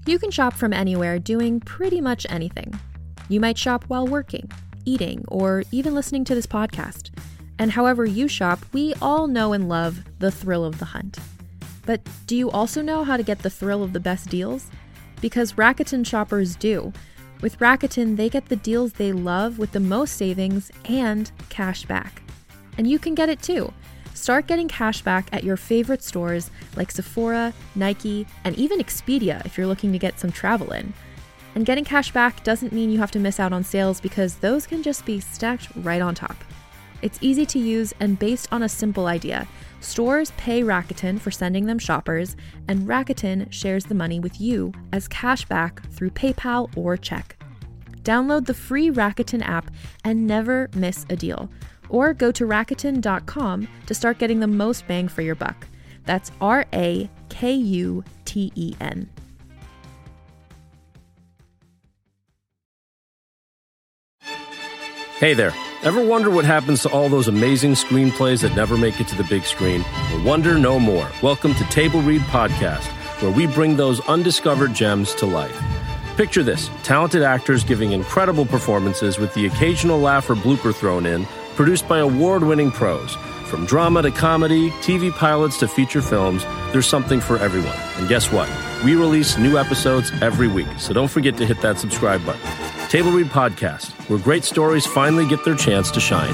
You can shop from anywhere doing pretty much anything. You might shop while working, eating, or even listening to this podcast. And however you shop, we all know and love the thrill of the hunt. But do you also know how to get the thrill of the best deals? Because Rakuten shoppers do. With Rakuten, they get the deals they love with the most savings and cash back. And you can get it too. Start getting cash back at your favorite stores like Sephora, Nike, and even Expedia if you're looking to get some travel in. And getting cash back doesn't mean you have to miss out on sales because those can just be stacked right on top. It's easy to use and based on a simple idea. Stores pay Rakuten for sending them shoppers, and Rakuten shares the money with you as cash back through PayPal or check. Download the free Rakuten app and never miss a deal. Or go to Rakuten.com to start getting the most bang for your buck. That's Rakuten. Hey there. Ever wonder what happens to all those amazing screenplays that never make it to the big screen? Well, wonder no more. Welcome to Table Read Podcast, where we bring those undiscovered gems to life. Picture this, talented actors giving incredible performances with the occasional laugh or blooper thrown in, produced by award-winning pros. From drama to comedy, TV pilots to feature films, there's something for everyone. And guess what? We release new episodes every week, so don't forget to hit that subscribe button. Table Read Podcast, where great stories finally get their chance to shine.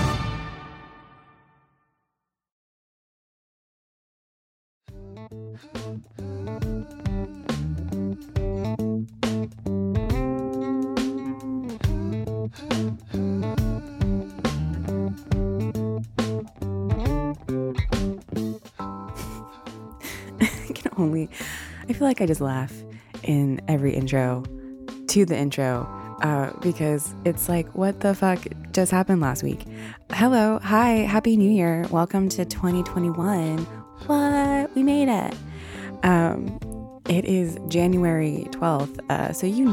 I feel like I just laugh in every intro to the intro because it's like, what the fuck just happened last week? Hello, hi, happy new year. Welcome to 2021. What? We made it. It is January 12th, so you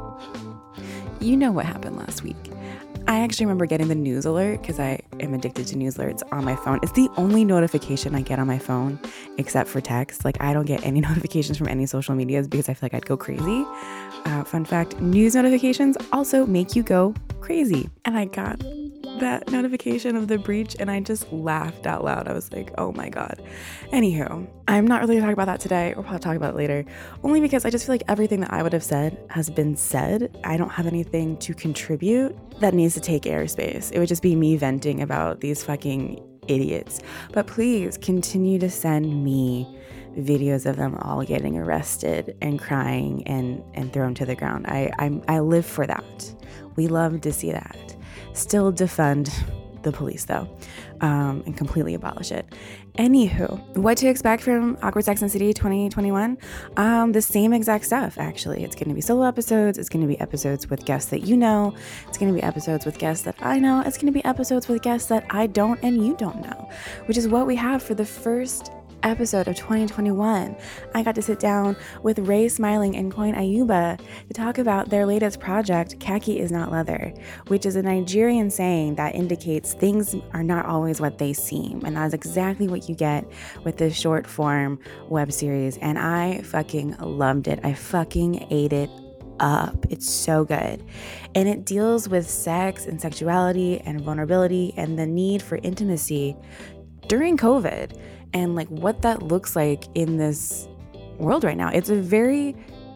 know what happened last week. I actually remember getting the news alert because I am addicted to news alerts on my phone. It's the only notification I get on my phone except for text. Like, I don't get any notifications from any social medias because I feel like I'd go crazy. Fun fact, news notifications also make you go crazy. And I got that notification of the breach and I just laughed out loud. I was like, oh my God. Anywho, I'm not really talking about that today. We'll probably talk about it later. Only because I just feel like everything that I would have said has been said. I don't have anything to contribute that needs to take airspace. It would just be me venting about these fucking idiots. But please continue to send me videos of them all getting arrested and crying and thrown to the ground. I live for that. We love to see that. Still defund the police though, and completely abolish it. Anywho, what to expect from Awkward Sex and City 2021? The same exact stuff, actually. It's going to be solo episodes. It's going to be episodes with guests that you know. It's going to be episodes with guests that I know. It's going to be episodes with guests that I don't and you don't know, which is what we have for the first episode of 2021. I got to sit down with Ray Smiling and Koin Ayuba to talk about their latest project, Khaki is Not Leather, which is a Nigerian saying that indicates things are not always what they seem. And that's exactly what you get with this short form web series. And I fucking loved it. I fucking ate it up. It's so good. And it deals with sex and sexuality and vulnerability and the need for intimacy during COVID. And like what that looks like in this world right now. It's very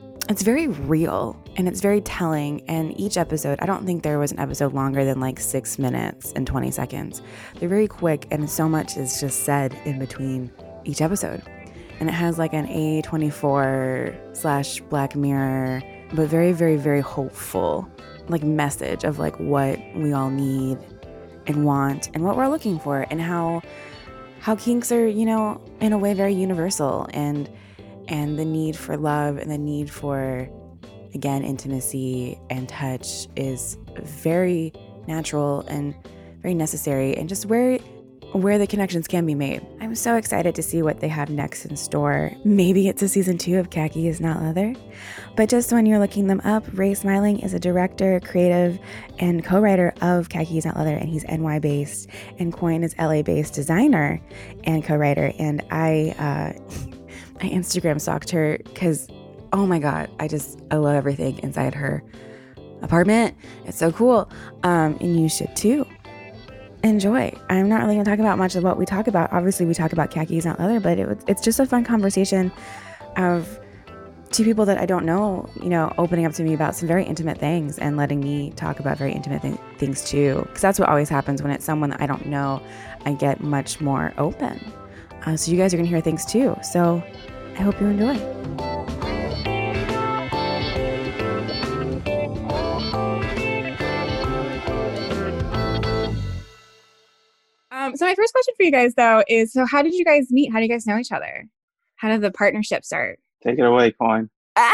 real and it's very telling. And each episode, I don't think there was an episode longer than like 6 minutes and 20 seconds. They're very quick and so much is just said in between each episode. And it has like an A24 / Black Mirror, but very, very, very hopeful like message of like what we all need and want and what we're looking for and how kinks are, you know, in a way very universal and the need for love and the need for, again, intimacy and touch is very natural and very necessary and just where the connections can be made. I'm so excited to see what they have next in store. Maybe it's a season 2 of Khaki is Not Leather. But just when you're looking them up, Ray Smiling is a director, creative, and co-writer of Khaki is Not Leather, and he's NY-based. And Koin is LA-based designer and co-writer. And I Instagram stalked her because oh my God, I love everything inside her apartment. It's so cool. And you should too. Enjoy. I'm not really going to talk about much of what we talk about. Obviously, we talk about Khaki Is Not Leather, but it's just a fun conversation of two people that I don't know, opening up to me about some very intimate things and letting me talk about very intimate things too. Because that's what always happens when it's someone that I don't know. I get much more open. So you guys are going to hear things too. So I hope you enjoy. So my first question for you guys, though, is so how did you guys meet? How do you guys know each other? How did the partnership start? Take it away, Coin.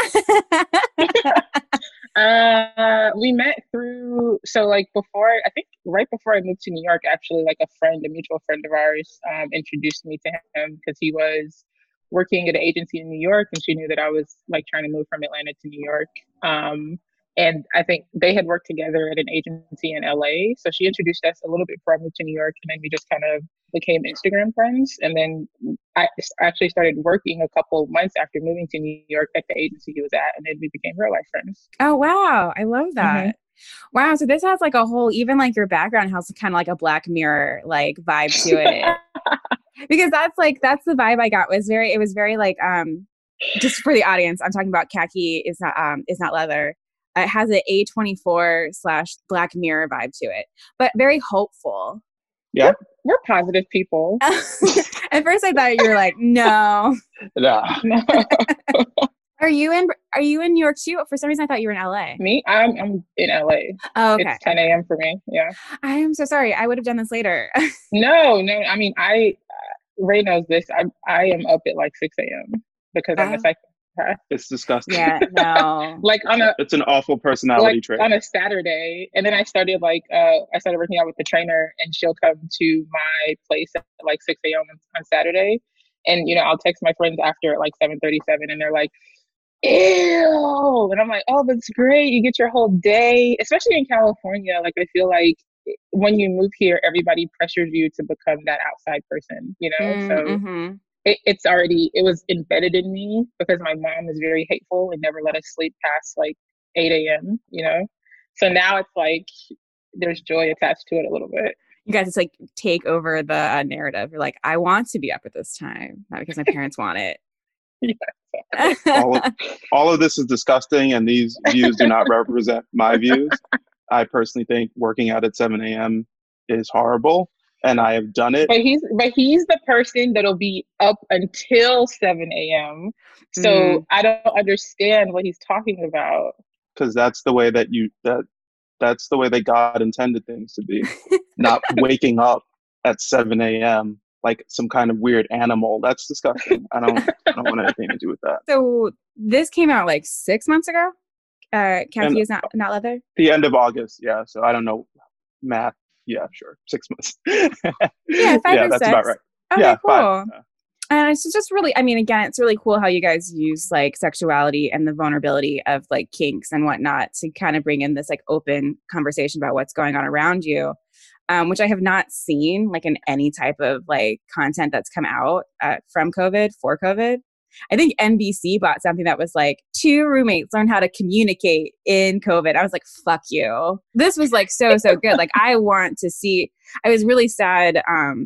We met through, I think right before I moved to New York, actually, like a mutual friend of ours, introduced me to him because he was working at an agency in New York, and she knew that I was like trying to move from Atlanta to New York. And I think they had worked together at an agency in LA. So she introduced us a little bit before I moved to New York. And then we just kind of became Instagram friends. And then I actually started working a couple months after moving to New York at the agency he was at. And then we became real life friends. Oh, wow. I love that. Mm-hmm. Wow. So this has like a whole, even like your background has kind of like a Black Mirror like vibe to it. Because that's the vibe I got. It was very like, just for the audience, I'm talking about Khaki Is Not Leather. It has an A24/Black Mirror vibe to it, but very hopeful. Yeah, we're positive people. At first, I thought you were like, no. No. Are you in New York too? For some reason, I thought you were in LA. Me, I'm in LA. Oh, okay. It's 10 a.m. for me. Yeah. I am so sorry. I would have done this later. No. I mean, Ray knows this. I am up at like 6 a.m. because I'm a psychiatrist. It's disgusting. Yeah, no. It's an awful personality trait. On a Saturday, and then I started working out with the trainer, and she'll come to my place at like 6 a.m. on Saturday, and I'll text my friends after at like 7:37, and they're like, "Ew," and I'm like, "Oh, that's great. You get your whole day." Especially in California, like I feel like when you move here, everybody pressures you to become that outside person, Mm-hmm. It was embedded in me because my mom is very hateful and never let us sleep past like 8 a.m., So now it's like there's joy attached to it a little bit. You guys just like take over the narrative. You're like, I want to be up at this time, not because my parents want it. Yeah. All of this is disgusting, and these views do not represent my views. I personally think working out at 7 a.m. is horrible. And I have done it. But he's the person that'll be up until 7 a.m. So I don't understand what he's talking about. Because that's the way that's the way that God intended things to be. Not waking up at 7 a.m. like some kind of weird animal. That's disgusting. I don't want anything to do with that. So this came out like 6 months ago? Khaki Is Not Leather? The end of August, yeah. So I don't know math. Yeah, sure. 6 months. Yeah, 5 or 6. That's about right. Okay, yeah, cool. 5. And it's just really, I mean, again, it's really cool how you guys use like sexuality and the vulnerability of like kinks and whatnot to kind of bring in this like open conversation about what's going on around you, which I have not seen like in any type of like content that's come out from COVID, for COVID. I think NBC bought something that was like 2 roommates learn how to communicate in COVID. I was like, fuck you. This was like so good. Like I want to see, I was really sad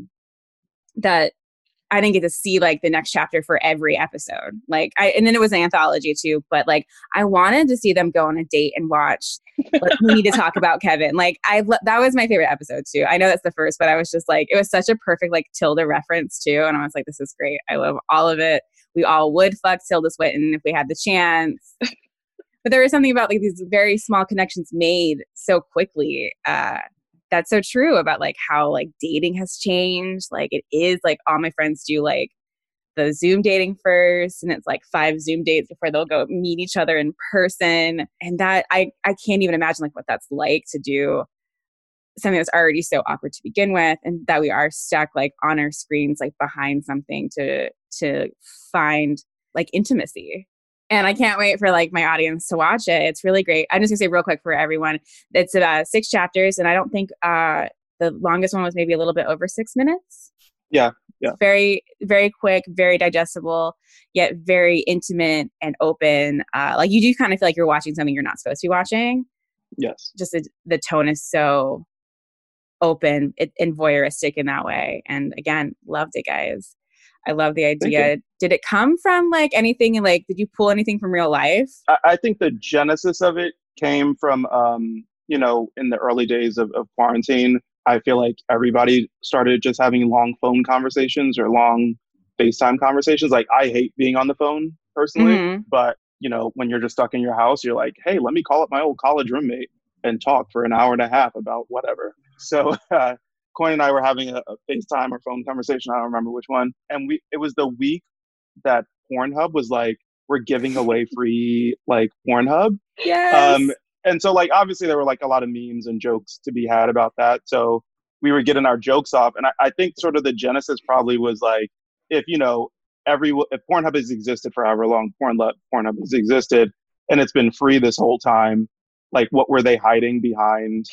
that I didn't get to see like the next chapter for every episode. And then it was an anthology too, but like I wanted to see them go on a date and watch We Need to Talk About Kevin. Like that was my favorite episode too. I know that's the first, but I was just like, it was such a perfect like Tilda reference too. And I was like, this is great. I love all of it. We all would fuck Tilda Swinton if we had the chance. But there was something about like these very small connections made so quickly. That's so true about like how like dating has changed. Like it is like all my friends do like the Zoom dating first, and it's like 5 Zoom dates before they'll go meet each other in person. And that I can't even imagine like what that's like to do something that's already so awkward to begin with, and that we are stuck like on our screens, like behind something to find like intimacy. And I can't wait for like my audience to watch it. It's really great. I'm just gonna say real quick for everyone, it's about 6 chapters, and I don't think the longest one was maybe a little bit over 6 minutes. Yeah. It's very, very quick, very digestible, yet very intimate and open. Like you do kind of feel like you're watching something you're not supposed to be watching. Yes. Just the tone is so open and voyeuristic in that way. And again, loved it, guys. I love the idea. Did it come from like anything? Like, did you pull anything from real life? I think the genesis of it came from, you know, in the early days of quarantine. I feel like everybody started just having long phone conversations or long FaceTime conversations. Like, I hate being on the phone personally, but, you know, when you're just stuck in your house, you're like, hey, let me call up my old college roommate and talk for an hour and a half about whatever. So Coin and I were having a FaceTime or phone conversation. I don't remember which one. And it was the week that Pornhub was like, we're giving away free like Pornhub. Yes. And so like, obviously there were like a lot of memes and jokes to be had about that. So we were getting our jokes off. And I think sort of the genesis probably was like, if, you know, if Pornhub has existed for however long Pornhub has existed and it's been free this whole time, like what were they hiding behind?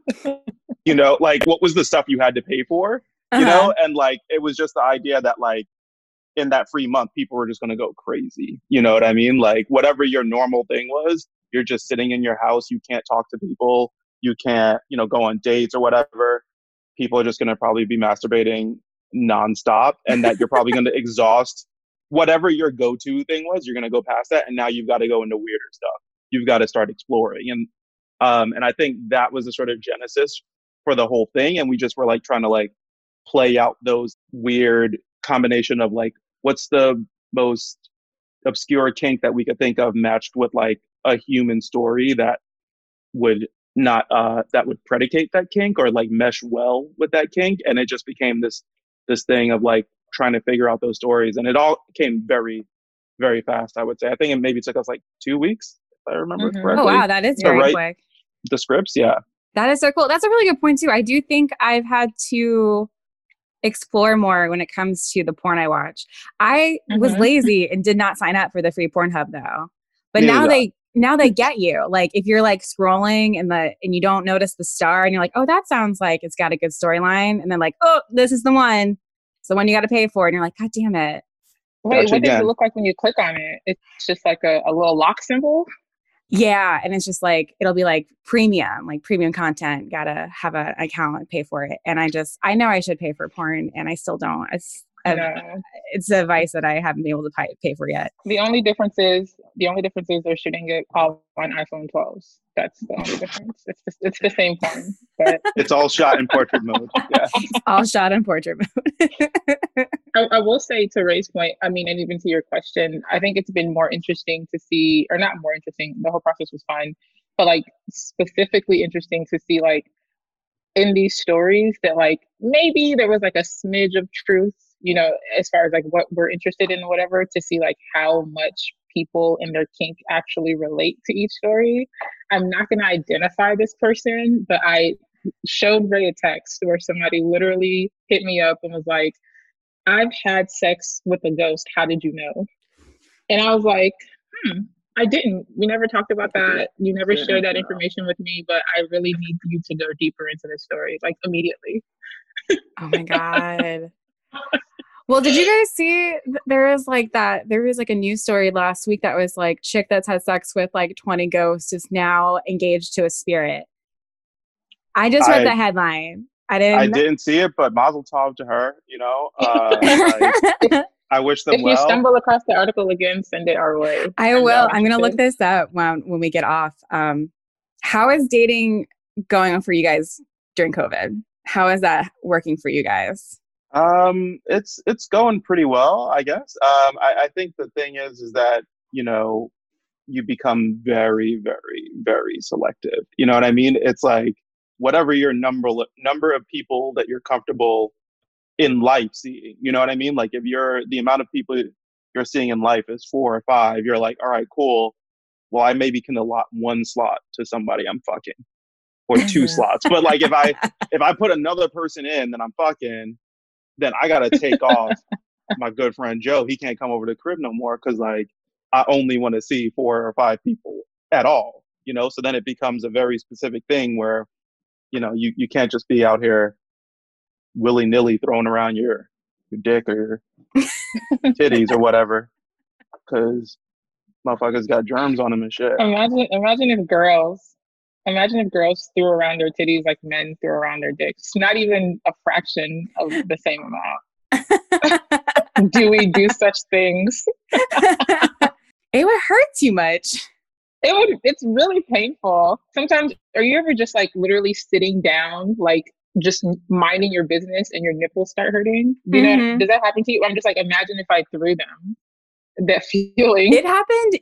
You know, like what was the stuff you had to pay for? You know, and like it was just the idea that like in that free month, people were just going to go crazy. You know what I mean? Like whatever your normal thing was, you're just sitting in your house. You can't talk to people. You can't, you know, go on dates or whatever. People are just going to probably be masturbating nonstop, and that you're probably going to exhaust whatever your go-to thing was. You're going to go past that, and now you've got to go into weirder stuff. You've got to start exploring, and I think that was the sort of genesis for the whole thing. And we just were like trying to like play out those weird combination of like, what's the most obscure kink that we could think of matched with like a human story that would not that would predicate that kink or like mesh well with that kink. And it just became this thing of like trying to figure out those stories, and it all came very, very fast. I would say I think it maybe took us like 2 weeks, if I remember correctly. Oh wow, that is very quick. The scripts. Yeah, that is so cool. That's a really good point too. I do think I've had to explore more when it comes to the porn I watch. I was lazy and did not sign up for the free Pornhub though. But now they get you. Like if you're like scrolling and you don't notice the star and you're like, oh, that sounds like it's got a good storyline. And then like, oh, this is the one. It's the one you got to pay for. And you're like, God damn it. Wait, what does it look like when you click on it? It's just like a little lock symbol? Yeah. And it's just like, it'll be like premium content. Gotta have an account and pay for it. And I know I should pay for porn and I still don't. It's a vice that I haven't been able to pay for yet. The only difference is they're shooting it all on iPhone 12s. That's the only difference. It's the same porn, but it's all shot in portrait mode. Yeah. It's all shot in portrait mode. I will say, to Ray's point, I mean, and even to your question, I think it's been more interesting to see, or not more interesting, the whole process was fine, but like specifically interesting to see like in these stories that like maybe there was like a smidge of truth, you know, as far as like what we're interested in or whatever, to see like how much people in their kink actually relate to each story. I'm not going to identify this person, but I showed Ray a text where somebody literally hit me up and was like, I've had sex with a ghost. How did you know? And I was like, I didn't. We never talked about that. You never shared that information with me, but I really need you to go deeper into this story, like immediately. Oh my God. Well, did you guys see there was like a news story last week that was like chick that's had sex with like 20 ghosts is now engaged to a spirit. I just read the headline. I didn't see it, but mazel tov to her, you know. I wish them well. If you stumble across the article again, send it our way. I will. I'm going to look this up when we get off. How is dating going for you guys during COVID? How is that working for you guys? It's going pretty well, I guess. I think the thing is that, you know, you become very, very, very selective. You know what I mean? It's like whatever your number of people that you're comfortable in life seeing, you know what I mean? Like if the amount of people you're seeing in life is 4 or 5, you're like, all right, cool. Well, I maybe can allot 1 slot to somebody I'm fucking, or 2 slots. But like if I put another person in that I'm fucking, then I gotta take off my good friend Joe. He can't come over to the crib no more because like I only want to see 4 or 5 people at all, you know? So then it becomes a very specific thing where, you know, you can't just be out here willy-nilly throwing around your your dick or titties or whatever, because motherfuckers got germs on them and shit. Imagine if girls threw around their titties like men threw around their dicks. Not even a fraction of the same amount. Do we do such things? It would hurt too much. It's really painful. Sometimes, are you ever just like literally sitting down, like just minding your business and your nipples start hurting? You know, does that happen to you? I'm just like, imagine if I threw them. That feeling. It happened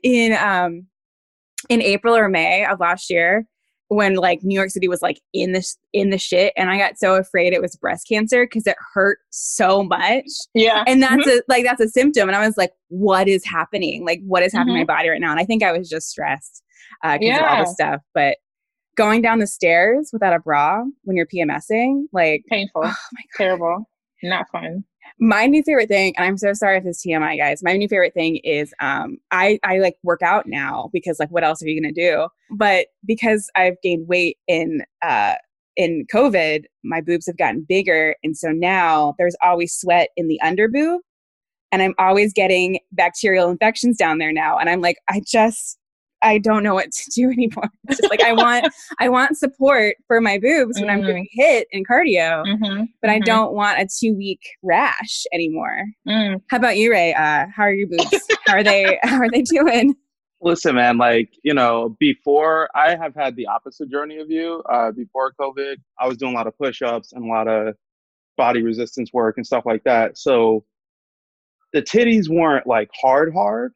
in April or May of last year, when like New York City was like in the shit, and I got so afraid it was breast cancer because it hurt so much. Yeah. And that's that's a symptom. And I was like, what is happening? Like, what is happening to my body right now? And I think I was just stressed because of all this stuff. But going down the stairs without a bra when you're PMSing, like painful. Oh my God. Terrible. Not fun. My new favorite thing, and I'm so sorry if it's TMI, guys. My new favorite thing is I like work out now because like what else are you gonna do? But because I've gained weight in COVID, my boobs have gotten bigger, and so now there's always sweat in the under boob, and I'm always getting bacterial infections down there now. And I'm like, I don't know what to do anymore. It's just like I want support for my boobs when I'm doing HIIT and cardio, but I don't want a 2-week rash anymore. How about you, Ray? How are your boobs? How are they doing? Listen, man, like, you know, before I have had the opposite journey of you. Before COVID, I was doing a lot of push-ups and a lot of body resistance work and stuff like that. So the titties weren't like hard,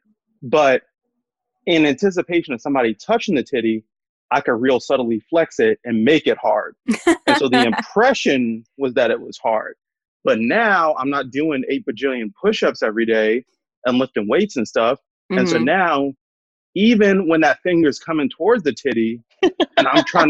but in anticipation of somebody touching the titty, I could real subtly flex it and make it hard. And so the impression was that it was hard. But now I'm not doing 8 bajillion push-ups every day and lifting weights and stuff. And so now, even when that finger's coming towards the titty and I'm trying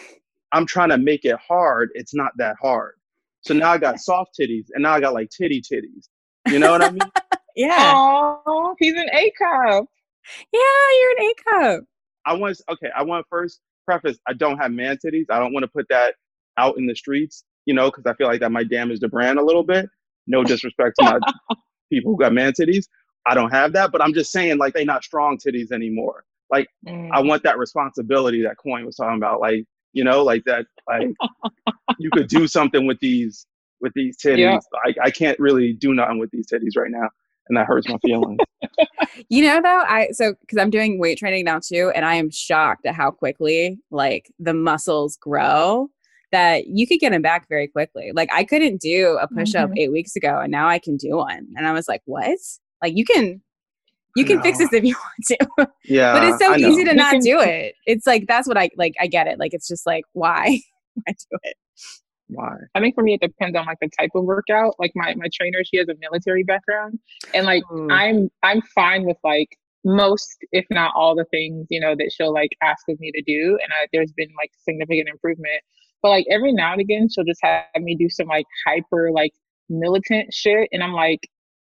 to make it hard, it's not that hard. So now I got soft titties, and now I got like titties. You know what I mean? Yeah. Oh, he's an A cup. Yeah, you're an A cup. I want to first preface, I don't have man titties. I don't want to put that out in the streets, you know, because I feel like that might damage the brand a little bit. No disrespect to my people who got man titties. I don't have that, but I'm just saying, like, they not strong titties anymore. Like, I want that responsibility that Coin was talking about. Like, you know, like that, like, you could do something with these titties. Yeah. I can't really do nothing with these titties right now. And that hurts my feelings. You know, though, because I'm doing weight training now too, and I am shocked at how quickly like the muscles grow, that you could get them back very quickly. Like I couldn't do a push-up 8 weeks ago, and now I can do one. And I was like, what? Like you can fix this if you want to. Yeah. But it's so easy to not do it. It's like, that's what I get it. Like, it's just like, why? Why do it? Why? I think for me, it depends on like the type of workout. Like my trainer, she has a military background, and like I'm fine with like most, if not all, the things, you know, that she'll like ask of me to do, and there's been like significant improvement. But like every now and again, she'll just have me do some like hyper like militant shit, and I'm like,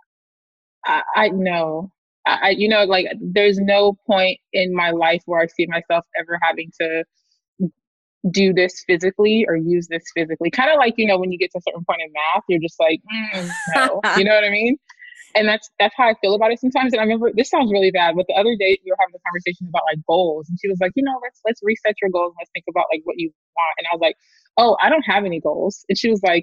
I know. You know, like there's no point in my life where I see myself ever having to do this physically or use this physically. Kind of like, you know, when you get to a certain point in math, you're just like, no, you know what I mean? And that's how I feel about it sometimes. And I remember, this sounds really bad, but the other day we were having a conversation about like goals, and she was like, you know, let's reset your goals. Let's think about like what you want. And I was like, oh, I don't have any goals. And she was like,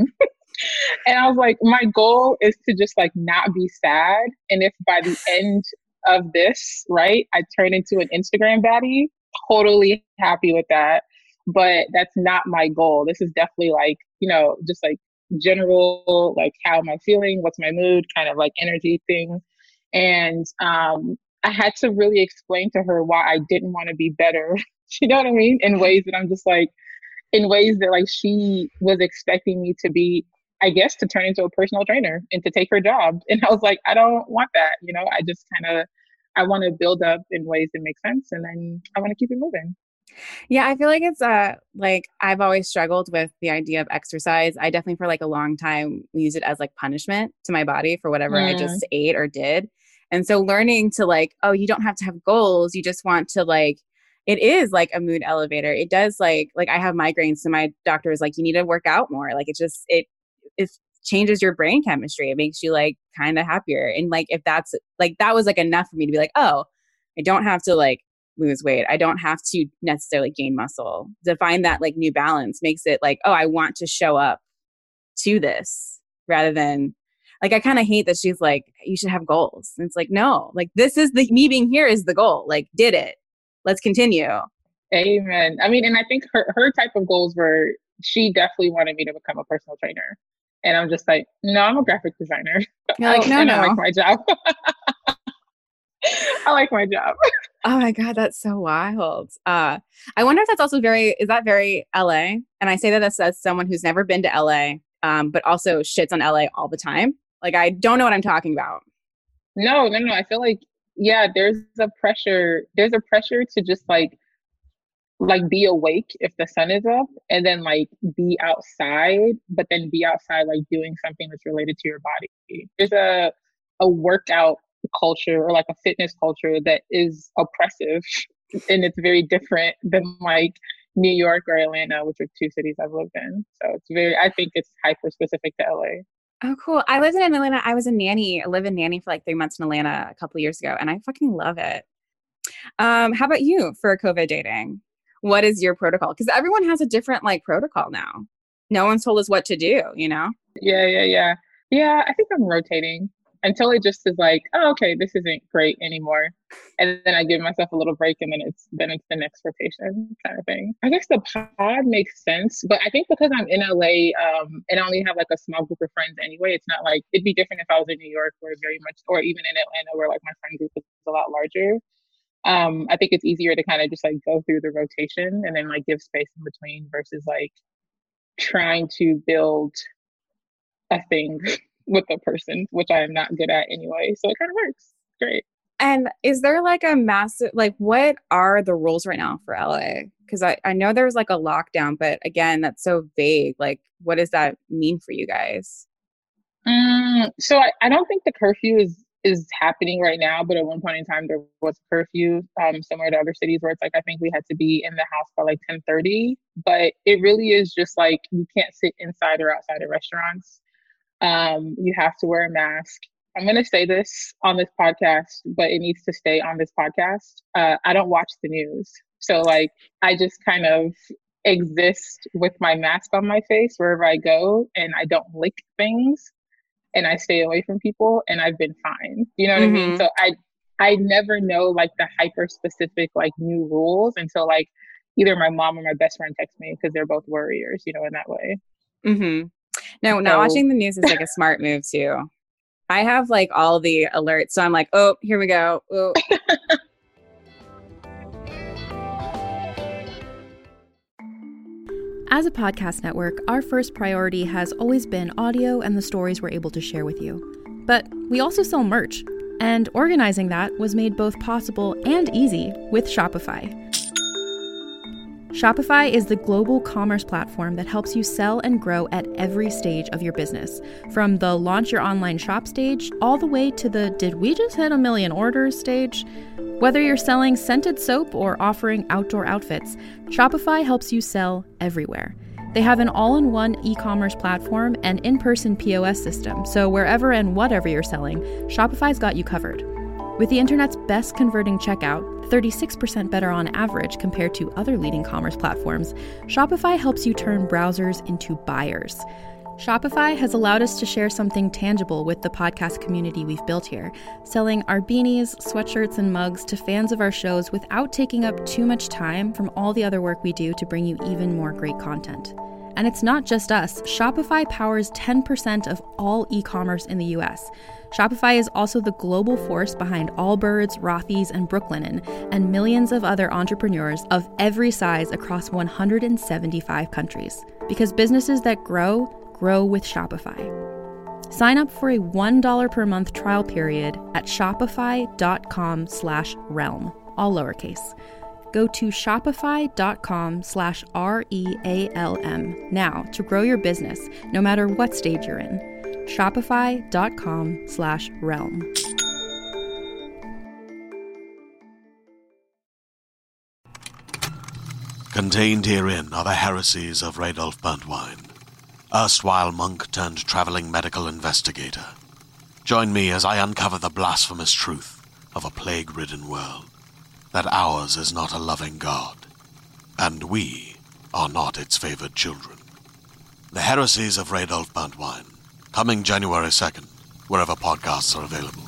And I was like, my goal is to just like not be sad. And if by the end of this, right, I turn into an Instagram baddie, totally happy with that. But that's not my goal. This is definitely like, you know, just like general, like how am I feeling? What's my mood? Kind of like energy thing. And I had to really explain to her why I didn't want to be better. You know what I mean? In ways that I'm just like, in ways that like she was expecting me to be, I guess, to turn into a personal trainer and to take her job. And I was like, I don't want that. You know, I just I want to build up in ways that make sense. And then I want to keep it moving. Yeah, I feel like it's like I've always struggled with the idea of exercise. I definitely for like a long time used it as like punishment to my body for whatever I just ate or did. And so learning to like, oh, you don't have to have goals. You just want to like, it is like a mood elevator. It does like I have migraines. So my doctor is like, you need to work out more. Like it changes your brain chemistry. It makes you like kind of happier. And like, if that's like, that was like enough for me to be like, oh, I don't have to like lose weight. I don't have to necessarily gain muscle. To find that like new balance makes it like, oh, I want to show up to this rather than like, I kind of hate that she's like, you should have goals. And it's like, no, like this is me being here is the goal. Like, did it. Let's continue. Amen. I mean, and I think her type of goals were, she definitely wanted me to become a personal trainer. And I'm just like, no, I'm a graphic designer. You're like, no. I like my job. I like my job. Oh my God, that's so wild. I wonder if that's also is that very LA? And I say that as someone who's never been to LA, but also shits on LA all the time. Like, I don't know what I'm talking about. No. I feel like, yeah, there's a pressure to just like be awake if the sun is up, and then like be outside, but then be outside like doing something that's related to your body. There's a workout culture or like a fitness culture that is oppressive, and it's very different than like New York or Atlanta, which are two cities I've lived in. So I think it's hyper specific to LA. Oh, cool. I lived in Atlanta. I was a nanny. I lived in nanny for like 3 months in Atlanta a couple of years ago, and I fucking love it. How about you for COVID dating? What is your protocol? Because everyone has a different like protocol now. No one's told us what to do, you know? Yeah. Yeah, I think I'm rotating until it just is like, oh, okay, this isn't great anymore. And then I give myself a little break, and then it's the next rotation kind of thing. I guess the pod makes sense, but I think because I'm in LA and I only have like a small group of friends anyway, it's not like, it'd be different if I was in New York or even in Atlanta where like my friend group is a lot larger. I think it's easier to kind of just like go through the rotation and then like give space in between versus like trying to build a thing with a person, which I am not good at anyway. So it kind of works. Great. And is there like a massive, like what are the rules right now for LA? Because I know there's like a lockdown, but again, that's so vague. Like, what does that mean for you guys? So I don't think the curfew is happening right now, but at one point in time there was a curfew similar to other cities where it's like I think we had to be in the house by like 10:30, but it really is just like you can't sit inside or outside of restaurants. You have to wear a mask. I'm going to say this on this podcast, but it needs to stay on this podcast. I don't watch the news, so like I just kind of exist with my mask on my face wherever I go, and I don't lick things. And I stay away from people, and I've been fine. You know what I mean? So I never know like the hyper specific like new rules until like either my mom or my best friend text me, because they're both worriers, you know, in that way. No, not watching the news is like a smart move too. I have like all the alerts, so I'm like, oh, here we go. Oh. As a podcast network, our first priority has always been audio and the stories we're able to share with you. But we also sell merch, and organizing that was made both possible and easy with Shopify. Shopify is the global commerce platform that helps you sell and grow at every stage of your business, from the launch your online shop stage all the way to the did we just hit 1 million orders stage. Whether you're selling scented soap or offering outdoor outfits, Shopify helps you sell everywhere. They have an all-in-one e-commerce platform and in-person POS system, so wherever and whatever you're selling, Shopify's got you covered. With the internet's best converting checkout, 36% better on average compared to other leading commerce platforms, Shopify helps you turn browsers into buyers. Shopify has allowed us to share something tangible with the podcast community we've built here, selling our beanies, sweatshirts, and mugs to fans of our shows without taking up too much time from all the other work we do to bring you even more great content. And it's not just us. Shopify powers 10% of all e-commerce in the US. Shopify is also the global force behind Allbirds, Rothy's, and Brooklinen, and millions of other entrepreneurs of every size across 175 countries. Because businesses that grow with Shopify. Sign up for a $1 per month trial period at shopify.com/realm, all lowercase. Go to shopify.com/REALM now to grow your business, no matter what stage you're in. Shopify.com/realm. Contained herein are the heresies of Radolf Burntwine, erstwhile monk turned traveling medical investigator. Join me as I uncover the blasphemous truth of a plague-ridden world, that ours is not a loving God, and we are not its favored children. The Heresies of Radolf Buntwine, coming January 2nd, wherever podcasts are available.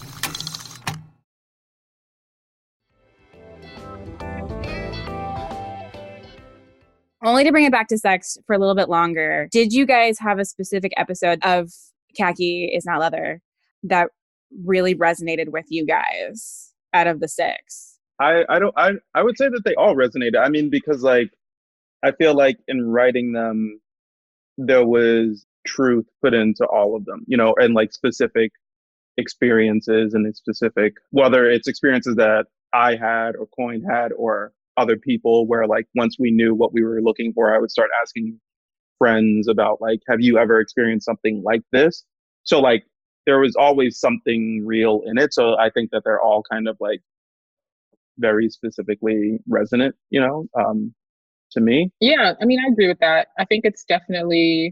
Only to bring it back to sex for a little bit longer, did you guys have a specific episode of Khaki is Not Leather that really resonated with you guys out of the 6? I would say that they all resonated. I mean, because like I feel like in writing them, there was truth put into all of them, you know, and like specific experiences and specific, whether it's experiences that I had or Coin had or other people, where like once we knew what we were looking for, I would start asking friends about like, have you ever experienced something like this? So like there was always something real in it. So I think that they're all kind of like very specifically resonant, you know, to me. Yeah, I mean, I agree with that. I think it's definitely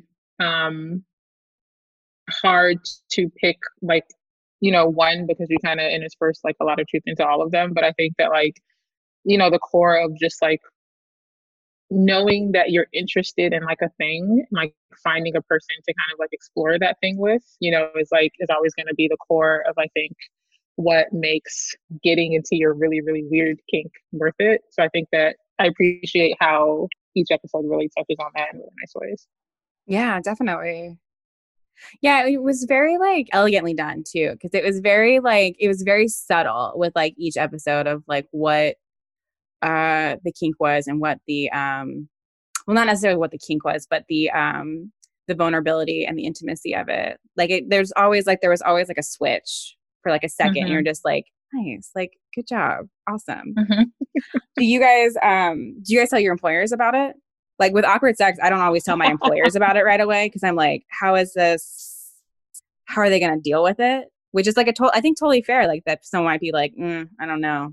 hard to pick like, you know, one, because we kind of intersperse like a lot of truth into all of them. But I think that like, you know, the core of just like knowing that you're interested in like a thing, like finding a person to kind of like explore that thing with, you know, is always going to be the core of, I think, what makes getting into your really, really weird kink worth it. So I think that I appreciate how each episode really touches on that in really nice ways. Yeah, definitely. Yeah, it was very like elegantly done too, because it was very subtle with like each episode of like what the kink was and what the well, not necessarily what the kink was, but the vulnerability and the intimacy of it. Like there was always like a switch for like a second. Mm-hmm. You're just like, nice, like good job, awesome. Mm-hmm. Do you guys tell your employers about it? Like with Awkward Sex, I don't always tell my employers about it right away, because I'm like, how are they going to deal with it? Which is like I think totally fair. Like that someone might be like, I don't know.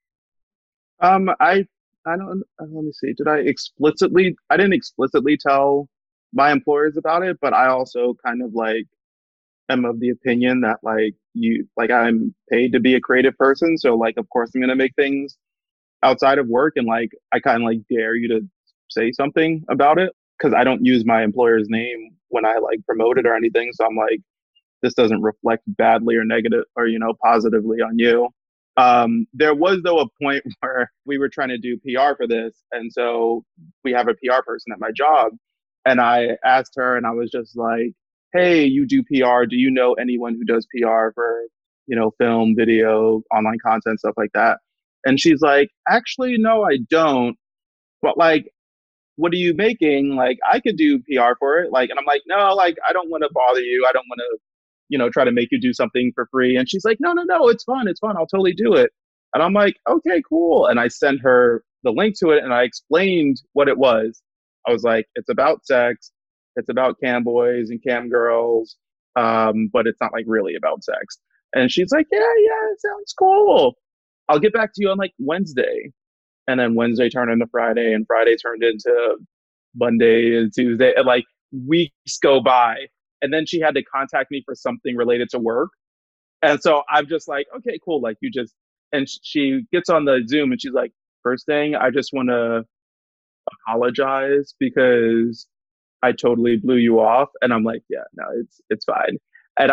I don't, let me see. I didn't explicitly tell my employers about it, but I also kind of like am of the opinion that I'm paid to be a creative person. So like, of course I'm going to make things outside of work. And like, I kind of like dare you to say something about it, because I don't use my employer's name when I like promote it or anything. So I'm like, this doesn't reflect badly or negative or, you know, positively on you. There was though a point where we were trying to do PR for this. And so we have a PR person at my job, and I asked her, and I was just like, hey, you do PR. Do you know anyone who does PR for, you know, film, video, online content, stuff like that? And she's like, actually, no, I don't. But like, what are you making? Like, I could do PR for it. Like, and I'm like, no, like, I don't want to bother you. I don't want to, you know, try to make you do something for free. And she's like, no, it's fun. It's fun. I'll totally do it. And I'm like, okay, cool. And I sent her the link to it, and I explained what it was. I was like, it's about sex. It's about cam boys and cam girls. But it's not like really about sex. And she's like, yeah, it sounds cool. I'll get back to you on like Wednesday. And then Wednesday turned into Friday, and Friday turned into Monday and Tuesday. And like weeks go by. And then she had to contact me for something related to work. And so I'm just like, okay, cool. Like and she gets on the Zoom, and she's like, first thing, I just want to apologize because I totally blew you off. And I'm like, yeah, no, it's fine. And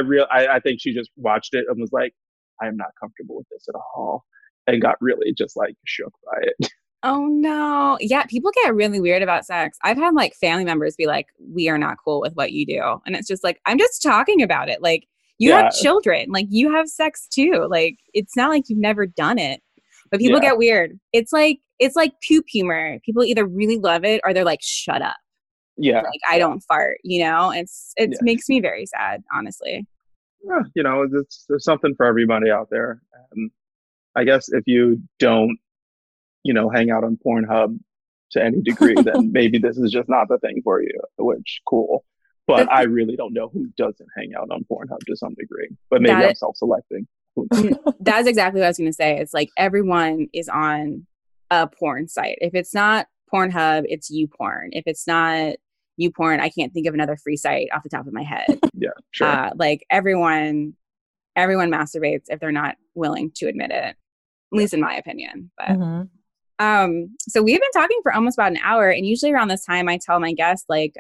I think she just watched it and was like, I am not comfortable with this at all. And got really just like shook by it. Oh no. Yeah, people get really weird about sex. I've had like family members be like, we are not cool with what you do. And it's just like, I'm just talking about it. Like you have children, like you have sex too. Like it's not like you've never done it. But people get weird. It's like poop humor. People either really love it or they're like, shut up. Yeah. Like I don't fart, you know? It makes me very sad, honestly. Yeah, you know, there's something for everybody out there. I guess if you don't, you know, hang out on Pornhub to any degree, then maybe this is just not the thing for you, which cool. But I really don't know who doesn't hang out on Pornhub to some degree, but maybe I'm self-selecting. That's exactly what I was going to say. It's like everyone is on a porn site. If it's not Pornhub, it's YouPorn. If it's not YouPorn. I can't think of another free site off the top of my head. Yeah, sure. Like everyone masturbates if they're not willing to admit it, at least in my opinion. But so we've been talking for almost about an hour, and usually around this time I tell my guests like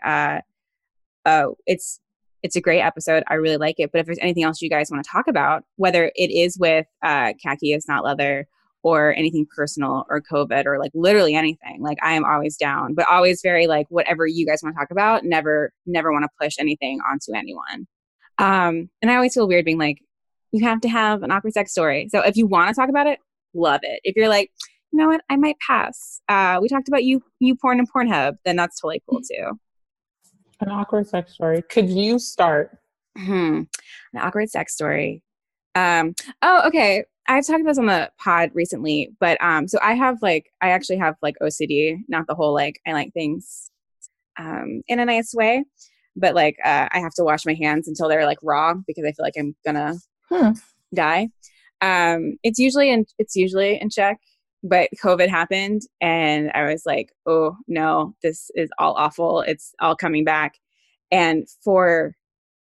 it's a great episode, I really like it, but if there's anything else you guys want to talk about, whether it is with Khaki is Not Leather or anything personal or COVID or like literally anything, like I am always down, but always very like whatever you guys want to talk about, never want to push anything onto anyone. And I always feel weird being like, you have to have an awkward sex story. So if you want to talk about it, love it. If you're like, you know what, I might pass. We talked about YouPorn and Pornhub, then that's totally cool too. An awkward sex story. Could you start? An awkward sex story. Okay. I've talked about this on the pod recently, but so I actually have like OCD, not the whole like I like things in a nice way, but like I have to wash my hands until they're like raw because I feel like I'm gonna die. It's usually in check, but COVID happened and I was like, oh no, this is all awful. It's all coming back. And for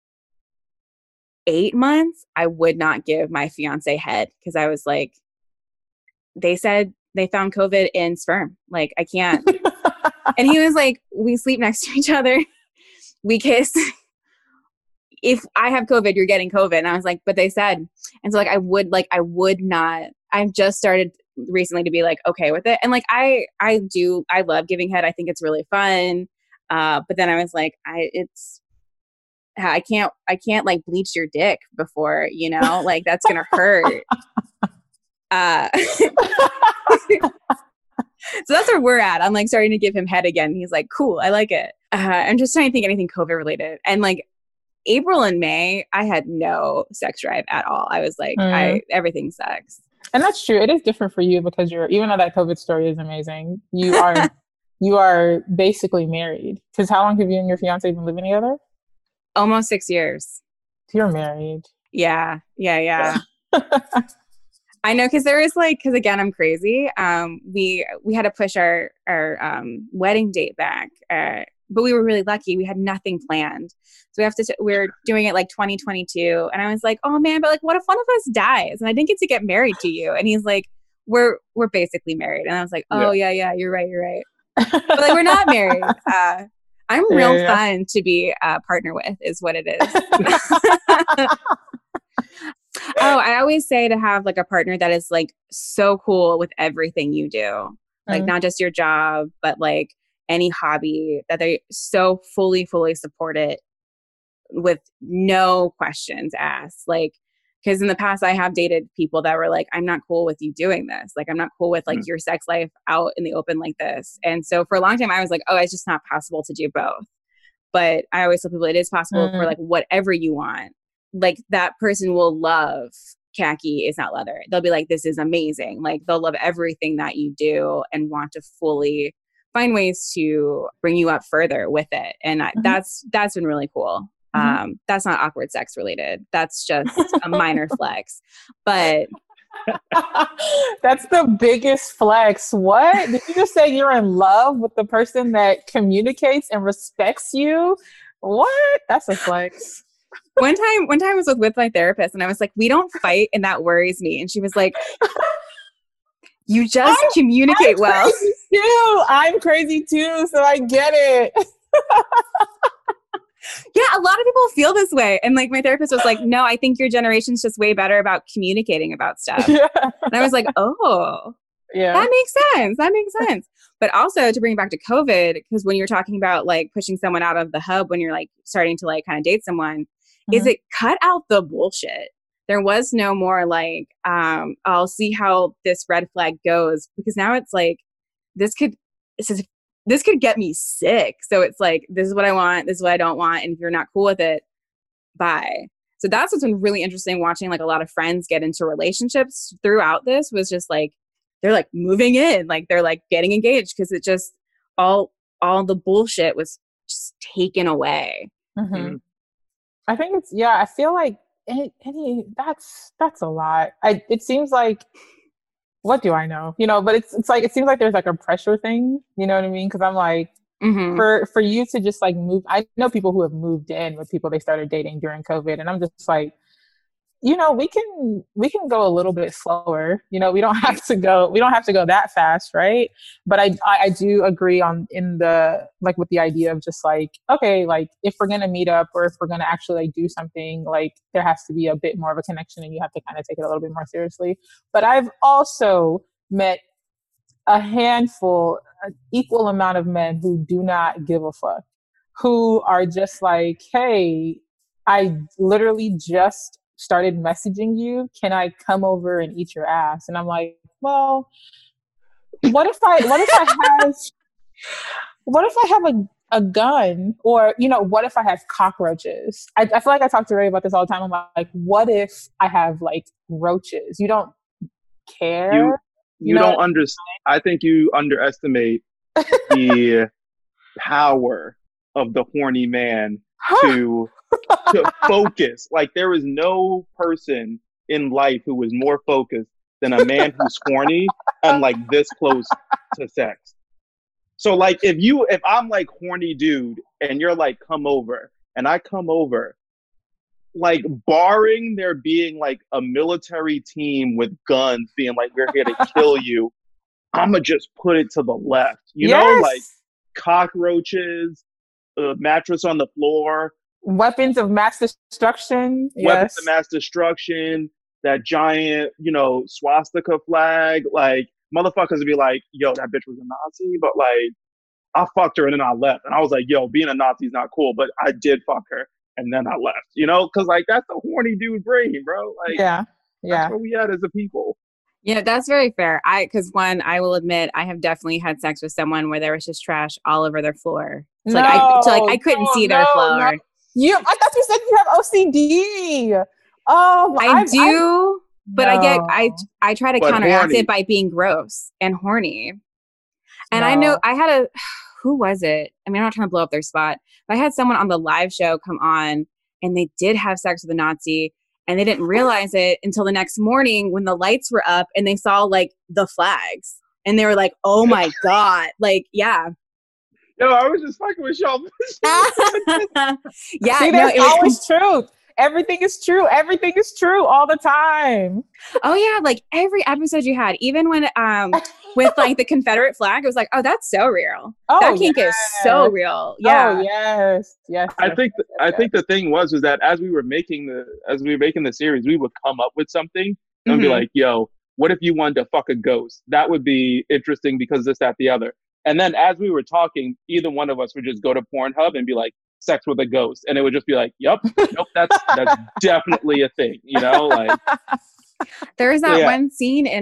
8 months, I would not give my fiance head because I was like, they said they found COVID in sperm. Like, I can't. And he was like, we sleep next to each other. We kiss. If I have COVID, you're getting COVID. And I was like, but they said. And so I would not. I've just started recently to be like, okay with it. And like, I love giving head. I think it's really fun. But then I was like, I can't like bleach your dick before, you know, like that's going to hurt. So that's where we're at. I'm like starting to give him head again. He's like, cool. I like it. I'm just trying to think anything COVID related. And like April and May, I had no sex drive at all. I was like, everything sucks. And that's true. It is different for you because even though that COVID story is amazing, you are basically married. Because how long have you and your fiance been living together? Almost 6 years. You're married. Yeah. I know, because there is like, because again, I'm crazy. We had to push our wedding date back, but we were really lucky. We had nothing planned, so we're doing it like 2022. And I was like, oh man, but like, what if one of us dies and I didn't get to get married to you? And he's like, we're basically married. And I was like, oh yeah, you're right. But like, we're not married. I'm real fun to be a partner with, is what it is. Oh, I always say to have like a partner that is like so cool with everything you do, like not just your job, but like any hobby, that they so fully support it with no questions asked. Like, because in the past I have dated people that were like, I'm not cool with you doing this. Like, I'm not cool with like your sex life out in the open like this. And so for a long time I was like, oh, it's just not possible to do both. But I always tell people it is possible for like whatever you want. Like that person will love Khaki is Not Leather. They'll be like, this is amazing. Like they'll love everything that you do and want to fully find ways to bring you up further with it. And that's been really cool. That's not awkward sex related. That's just a minor flex. But that's the biggest flex. What? Did you just say you're in love with the person that communicates and respects you? What? That's a flex. One time I was with my therapist and I was like, we don't fight and that worries me. And she was like, you just communicate well. I'm crazy too. So I get it. Yeah, a lot of people feel this way. And like my therapist was like, no, I think your generation's just way better about communicating about stuff. Yeah. And I was like, oh, yeah, that makes sense. But also to bring it back to COVID, because when you're talking about like pushing someone out of the hub, when you're like starting to like kind of date someone, is it cut out the bullshit? There was no more like, I'll see how this red flag goes, because now it's like, this could get me sick. So it's like, this is what I want. This is what I don't want. And if you're not cool with it, bye. So that's what's been really interesting, watching like a lot of friends get into relationships throughout this, was just like, they're like moving in, like they're like getting engaged, because it just, all the bullshit was just taken away. I think I feel like that's a lot. It seems like, what do I know? You know, but it's like, it seems like there's like a pressure thing, you know what I mean? Because I'm like, For you to just like move. I know people who have moved in with people they started dating during COVID, and I'm just like, we can go a little bit slower. We don't have to go that fast, right? But I do agree in the like with the idea of just like, okay, like if we're gonna meet up or if we're gonna actually like do something, like there has to be a bit more of a connection, and you have to kind of take it a little bit more seriously. But I've also met a handful, an equal amount of men who do not give a fuck, who are just like, hey, I literally just started messaging you. Can I come over and eat your ass? And I'm like, well, what if I have a gun, or what if I have cockroaches? I feel like I talk to Ray about this all the time. I'm like, what if I have like roaches? You don't care. You don't understand. I think you underestimate the power of the horny man to focus. Like there is no person in life who is more focused than a man who's horny and like this close to sex. So like if I'm like horny dude and you're like come over and I come over, like barring there being like a military team with guns being like we're here to kill you, I'ma just put it to the left. You know, like cockroaches, mattress on the floor, weapons of mass destruction. Weapons of mass destruction, that giant, swastika flag. Like motherfuckers would be like, yo, that bitch was a Nazi, but like I fucked her and then I left. And I was like, yo, being a Nazi is not cool, but I did fuck her and then I left, because like that's the horny dude brain, bro. Like, that's where we at as a people. Yeah, that's very fair. Because one, I will admit, I have definitely had sex with someone where there was just trash all over their floor. I couldn't see their floor. No. I thought you said you have OCD. Oh, I do, but I try to counteract it by being gross and horny. And I know I had who was it? I mean, I'm not trying to blow up their spot, but I had someone on the live show come on and they did have sex with a Nazi. And they didn't realize it until the next morning when the lights were up and they saw like the flags. And they were like, oh my God. Like, yeah. Yo, I was just fucking with y'all. Yeah. See, there's always truth. Everything is true. Everything is true all the time. Oh yeah. Like every episode you had, even when, with like the Confederate flag, it was like, oh, that's so real. Oh, that kink is so real. Yeah. Oh yes. I think the thing was that as we were making the series, we would come up with something and be like, yo, what if you wanted to fuck a ghost? That would be interesting because this, that, the other. And then as we were talking, either one of us would just go to Pornhub and be like, sex with a ghost. And it would just be like, nope, that's definitely a thing, like. There was that one scene in,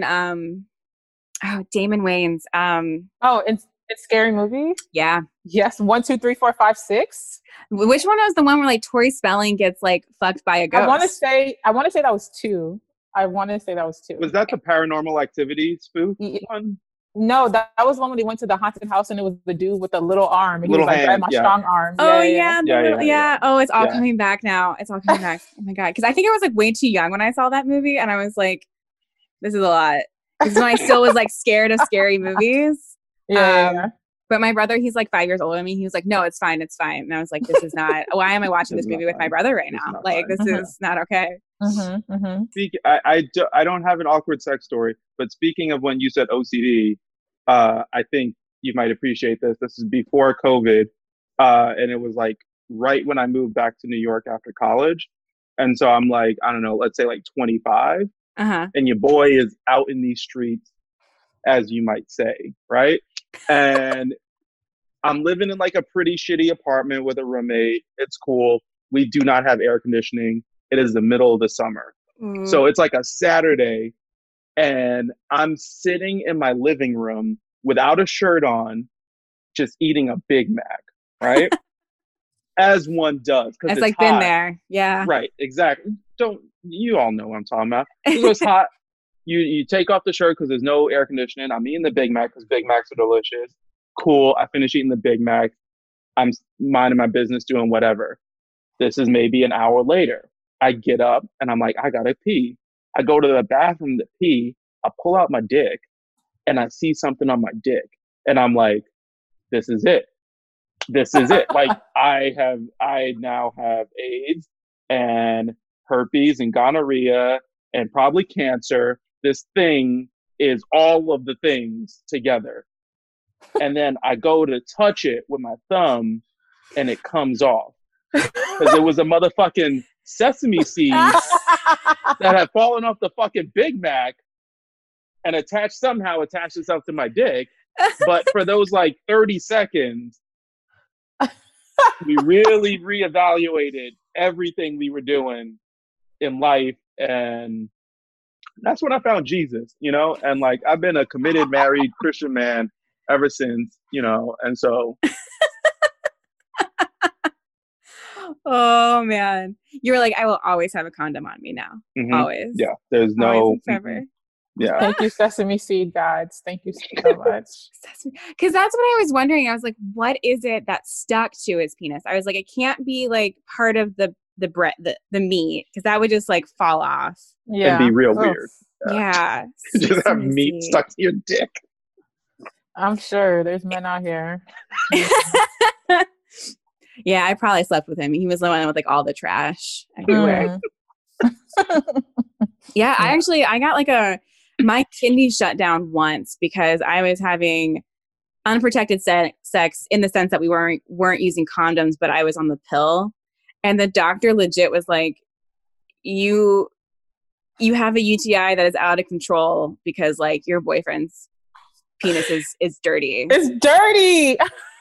Damon Wayans. It's Scary Movie? Yeah. Yes. 1, 2, 3, 4, 5, 6. Which one was the one where like Tori Spelling gets like fucked by a ghost? I want to say that was 2. Was that the Paranormal Activity spoof one? No, that was one when they went to the haunted house and it was the dude with the little arm. And he was like, my strong arm. Oh, yeah. Oh, it's all coming back now. It's all coming back. Oh my God. Because I think I was like way too young when I saw that movie. And I was like, this is a lot. Because when I still was like scared of scary movies. Yeah. But my brother, he's like 5 years older than me. He was like, no, it's fine. It's fine. And I was like, this is not, why am I watching this movie with my brother right now? Like, this is not okay. I don't have an awkward sex story, but speaking of when you said OCD, I think you might appreciate this. This is before COVID. And it was like right when I moved back to New York after college. And so I'm like, I don't know, let's say like 25. And your boy is out in these streets, as you might say, right? And I'm living in like a pretty shitty apartment with a roommate. It's cool. We do not have air conditioning. It is the middle of the summer. So it's like a Saturday and I'm sitting in my living room without a shirt on, just eating a Big Mac, right? As one does. It's like hot. Been there. Yeah. Right. Exactly. You all know what I'm talking about. So it's hot. You take off the shirt because there's no air conditioning. I'm eating the Big Mac because Big Macs are delicious. Cool. I finish eating the Big Mac. I'm minding my business, doing whatever. This is maybe an hour later. I get up and I'm like, I gotta pee. I go to the bathroom to pee. I pull out my dick and I see something on my dick. And I'm like, this is it. this is it. Like I now have AIDS and herpes and gonorrhea and probably cancer. This thing is all of the things together. And then I go to touch it with my thumb and it comes off. Because it was a motherfucking sesame seed that had fallen off the fucking Big Mac and somehow attached itself to my dick. But for those like 30 seconds, we really reevaluated everything we were doing in life. And that's when I found Jesus, you know? And like, I've been a committed, married Christian man ever since, you know? And so. Oh man. You were like, I will always have a condom on me now. Mm-hmm. Always. Yeah. There's no. Always and forever. Yeah. Thank you, Sesame Seed gods. Thank you so much. Because that's what I was wondering. I was like, what is it that stuck to his penis? I was like, it can't be like part of the meat, because that would just like fall off. Yeah. And be real weird. Yeah. Just have meat stuck to your dick. I'm sure there's men out here. Yeah, I probably slept with him. He was the one with like all the trash everywhere. Yeah, I got like my kidneys shut down once because I was having unprotected sex in the sense that we weren't using condoms, but I was on the pill. And the doctor legit was like, you have a UTI that is out of control because like your boyfriend's penis is dirty. It's dirty.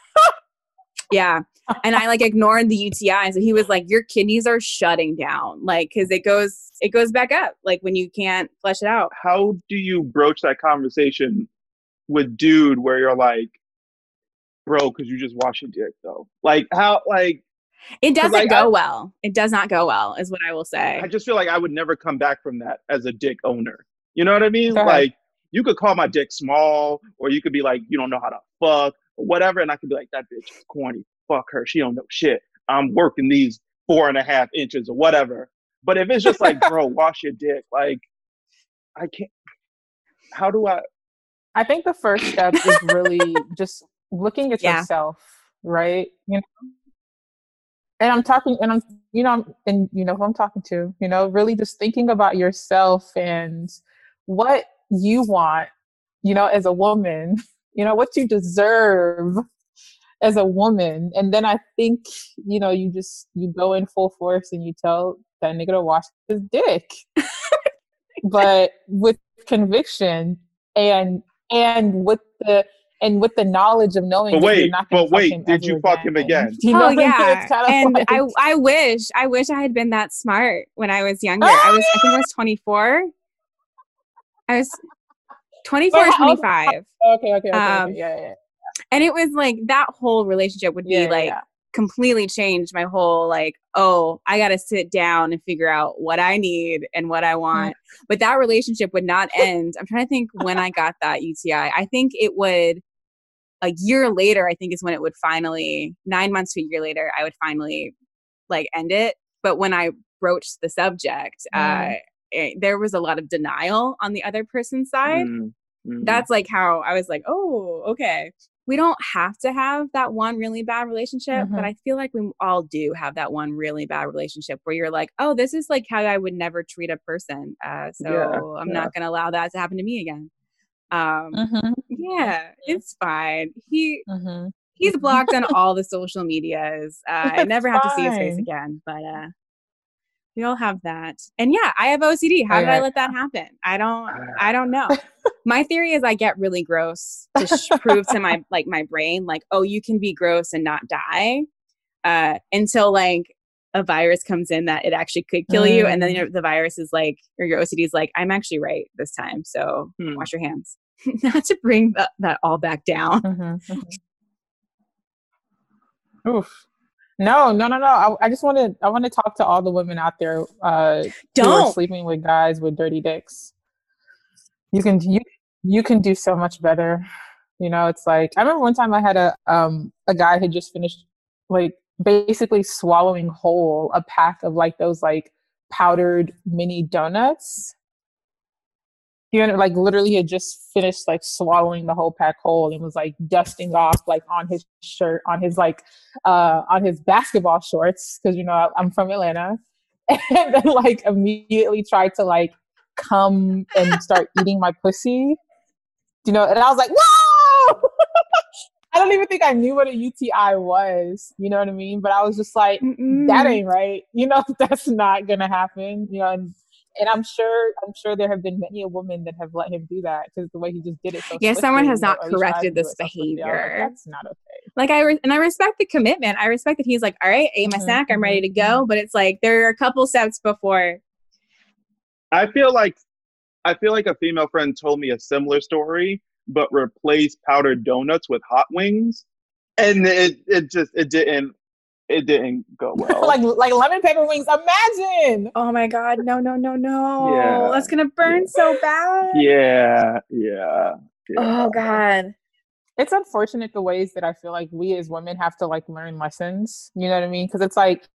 Yeah. And I like ignored the UTI. So he was like, your kidneys are shutting down. Like, cause it goes back up. Like when you can't flush it out. How do you broach that conversation with dude where you're like, bro, cause you just wash your dick though? Like how, like. It doesn't go well. It does not go well is what I will say. I just feel like I would never come back from that as a dick owner. You know what I mean? Like you could call my dick small, or you could be like, you don't know how to fuck or whatever. And I could be like, that bitch is corny. Fuck her. She don't know shit. I'm working these 4.5 inches or whatever. But if it's just like, bro, wash your dick. Like, I can't. How do I? I think the first step is really just looking at yourself, right? You know, and I'm talking, and I'm, you know, and you know who I'm talking to. You know, really just thinking about yourself and what you want. You know, as a woman, you know what you deserve as a woman. And then I think, you know, you go in full force and you tell that nigga to wash his dick, but with conviction and with the knowledge of knowing that you're not going to fuck him. Did you fuck him again? You know, yeah. And like, I wish I had been that smart when I was younger. I think I was 24. I was 24, 25. Okay. Yeah. And it was like that whole relationship would be completely changed my whole like, oh, I got to sit down and figure out what I need and what I want. But that relationship would not end. I'm trying to think when I got that UTI. I think it would, a year later, I think is when it would finally, 9 months to a year later, I would finally like end it. But when I broached the subject, there was a lot of denial on the other person's side. That's like how I was like, oh, okay. We don't have to have that one really bad relationship, but I feel like we all do have that one really bad relationship where you're like, oh, this is like how I would never treat a person. So I'm not going to allow that to happen to me again. Yeah, it's fine. He's blocked on all the social medias. I never have to see his face again, but we all have that. And yeah, I have OCD. How did I let that happen? I don't know. My theory is I get really gross to prove to my brain, like, oh, you can be gross and not die, until like a virus comes in that it actually could kill you. And then the virus is like, or your OCD is like, I'm actually right this time. So wash your hands. Not to bring that all back down. Oof. No. I just want to talk to all the women out there who are sleeping with guys with dirty dicks. You can do so much better. You know, it's like, I remember one time I had a guy who just finished like basically swallowing whole a pack of like those like powdered mini donuts. He like literally had just finished like swallowing the whole pack whole and was like dusting off like on his shirt, on his basketball shorts, because I'm from Atlanta, and then like immediately tried to like come and start eating my pussy, and I was like, whoa. I don't even think I knew what a UTI was, you know what I mean? But I was just like, that ain't right. That's not gonna happen. And I'm sure there have been many a woman that have let him do that, because the way he just did it so yeah, swiftly, someone has not or at least tried to corrected do this it so swiftly. I was behavior. like, that's not okay. Like I respect the commitment. I respect that he's like, all right, I ate my snack, I'm ready to go. But it's like there are a couple steps before. I feel like a female friend told me a similar story, but replaced powdered donuts with hot wings, and it didn't go well. like lemon pepper wings. Imagine. Oh my God, no. Yeah, That's gonna burn so bad. Yeah. Oh God. It's unfortunate the ways that I feel like we as women have to like learn lessons. You know what I mean? Because it's like,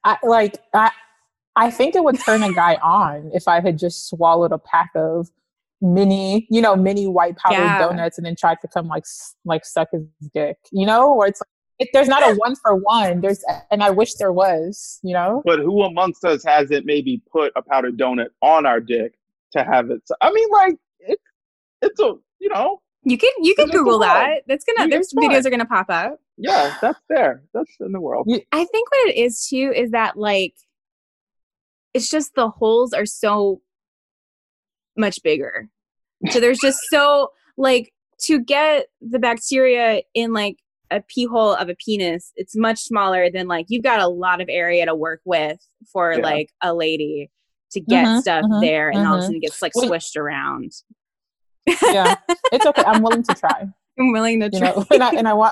I think it would turn a guy on if I had just swallowed a pack of mini white powdered donuts and then tried to come like suck his dick. Where it's like, there's not a 1-for-1. And I wish there was. But who amongst us hasn't maybe put a powdered donut on our dick to have it? I mean, like it's a You can Google that. There's videos are gonna pop up. Yeah, that's there. That's in the world. I think what it is too is that like it's just the holes are so much bigger. So there's just so like to get the bacteria in like a pee hole of a penis, it's much smaller than like you've got a lot of area to work with for like a lady to get stuff there, and all of a sudden it gets like swished around. Yeah, it's okay. I'm willing to try. I'm willing to try. And I want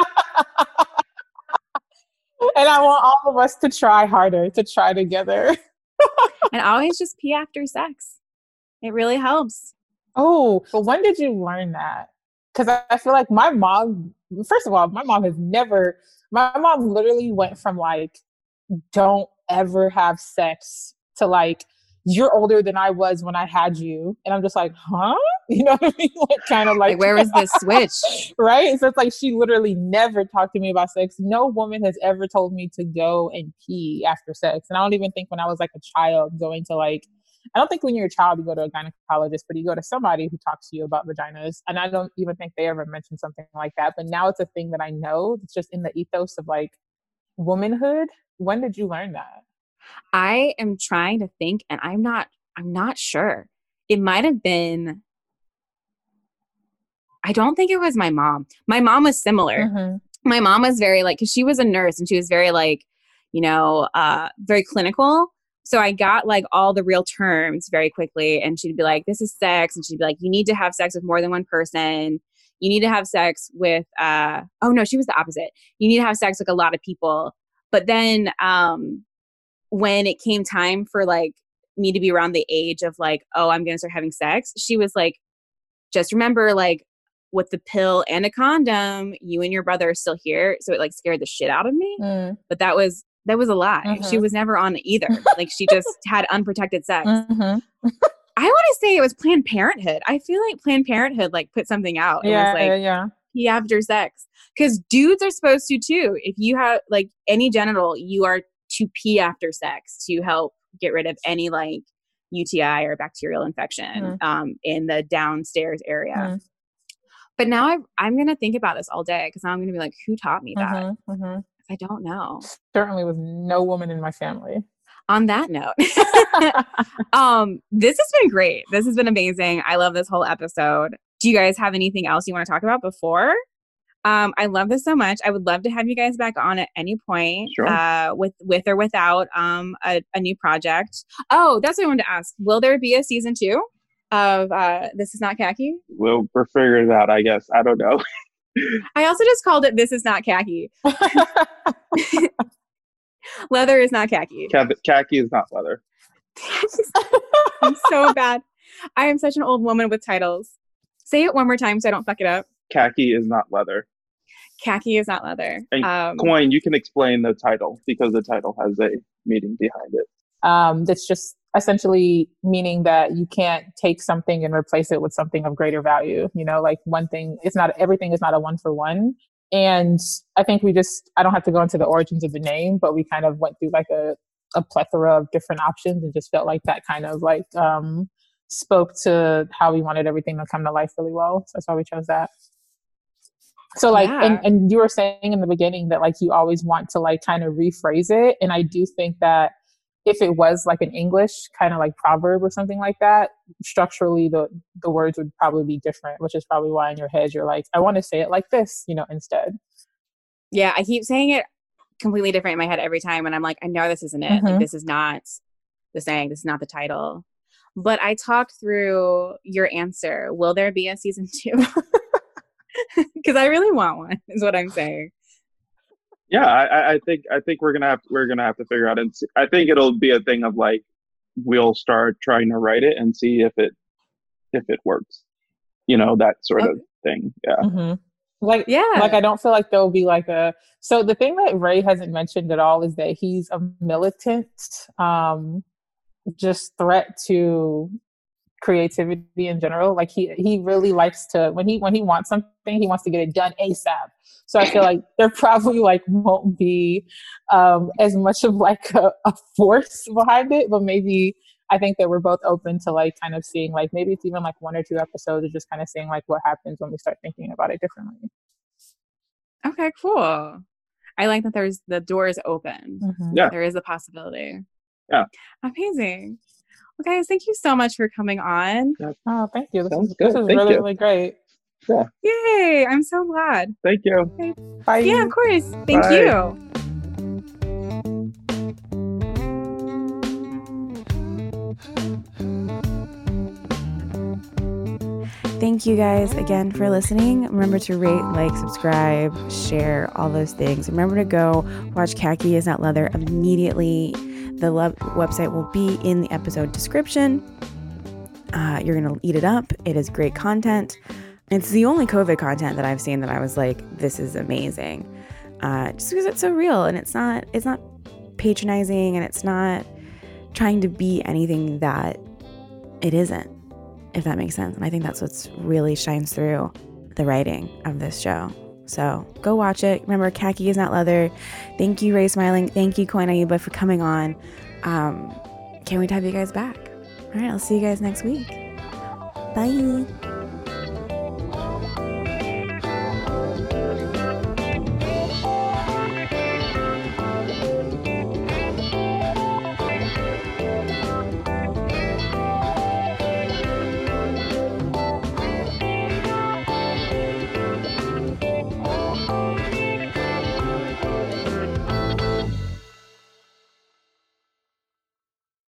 and I want all of us to try harder, to try together. And always just pee after sex. It really helps. Oh, but when did you learn that? Because I feel like my mom, first of all, my mom literally went from like, don't ever have sex to like, you're older than I was when I had you. And I'm just like, huh? You know what I mean? Like, kind of like where was this switch? Right? So it's like she literally never talked to me about sex. No woman has ever told me to go and pee after sex. And I don't even think when I was like a child going to like, I don't think when you're a child you go to a gynecologist, but you go to somebody who talks to you about vaginas. And I don't even think they ever mentioned something like that. But now it's a thing that I know. It's just in the ethos of like womanhood. When did you learn that? I am trying to think, and I'm not sure. It might have been, I don't think it was my mom. My mom was similar. Mm-hmm. My mom was very like, because she was a nurse and she was very like, very clinical. So I got like all the real terms very quickly, and she'd be like, this is sex. And she'd be like, you need to have sex with more than one person. You need to have sex with, oh no, she was the opposite. You need to have sex with a lot of people. But then, when it came time for like me to be around the age of like, oh, I'm going to start having sex, she was like, just remember, like with the pill and a condom, you and your brother are still here. So it like scared the shit out of me. But that was a lie. Mm-hmm. She was never on either. Like she just had unprotected sex. Mm-hmm. I want to say it was Planned Parenthood. I feel like Planned Parenthood like put something out. It was like, pee after sex. Because dudes are supposed to too. If you have like any genital, you are to pee after sex to help get rid of any like UTI or bacterial infection in the downstairs area. But now I'm going to think about this all day, because I'm going to be like, who taught me that? I don't know. Certainly was no woman in my family. On that note, this has been great. This has been amazing. I love this whole episode. Do you guys have anything else you want to talk about before? I love this so much. I would love to have you guys back on at any point, with or without a new project. Oh, that's what I wanted to ask. Will there be a season 2 of This Is Not Khaki? We'll figure it out, I guess. I don't know. I also just called it This Is Not Khaki. Leather is not khaki. Khaki is not leather. I'm so bad. I am such an old woman with titles. Say it one more time so I don't fuck it up. Khaki is not leather. Khaki is not leather. And Coin, you can explain the title, because the title has a meaning behind it. That's just essentially meaning that you can't take something and replace it with something of greater value. You know, like one thing, everything is not a 1-for-1. And I think I don't have to go into the origins of the name, but we kind of went through like a plethora of different options and just felt like that kind of like spoke to how we wanted everything to come to life really well. So that's why we chose that. So like, and you were saying in the beginning that like you always want to like kind of rephrase it. And I do think that if it was like an English kind of like proverb or something like that, structurally the words would probably be different, which is probably why in your head you're like, I want to say it like this, you know, instead. Yeah, I keep saying it completely different in my head every time, and I'm like, I know this isn't it. Mm-hmm. Like, this is not the saying. This is not the title. But I talked through your answer. Will there be a season 2? Because I really want one. Is what I'm saying. Yeah, I think we're gonna have to figure out, and see. I think it'll be a thing of like we'll start trying to write it and see if it works. You know, that sort of thing. Yeah. Mm-hmm. Like I don't feel like there'll be like so the thing that Ray hasn't mentioned at all is that he's a militant just threat to creativity in general. Like he really likes to, when he wants something, he wants to get it done ASAP. So I feel like there probably like won't be as much of like a force behind it, but maybe I think that we're both open to like kind of seeing like maybe it's even like 1 or 2 episodes of just kind of seeing like what happens when we start thinking about it differently. Okay, cool. I like that the door is open. Mm-hmm. Yeah. There is a possibility. Yeah. Amazing. Well, guys, thank you so much for coming on. Oh, thank you. This is Thank really, you. really great. Yeah. Yay. I'm so glad. Thank you. Okay. Bye. Yeah, of course. Thank Bye. you. Thank you guys again for listening. Remember to rate, like, subscribe, share, all those things. Remember to go watch Khaki Is Not Leather immediately. The website will be in the episode description. You're going to eat it up. It is great content. It's the only COVID content that I've seen that I was like, this is amazing. Just because it's so real and it's not patronizing and it's not trying to be anything that it isn't, if that makes sense. And I think that's what's really shines through the writing of this show. So go watch it. Remember, Khaki Is Not Leather. Thank you, Ray Smiling. Thank you, Koine Ayuba, for coming on. Can't wait to have you guys back. All right, I'll see you guys next week. Bye.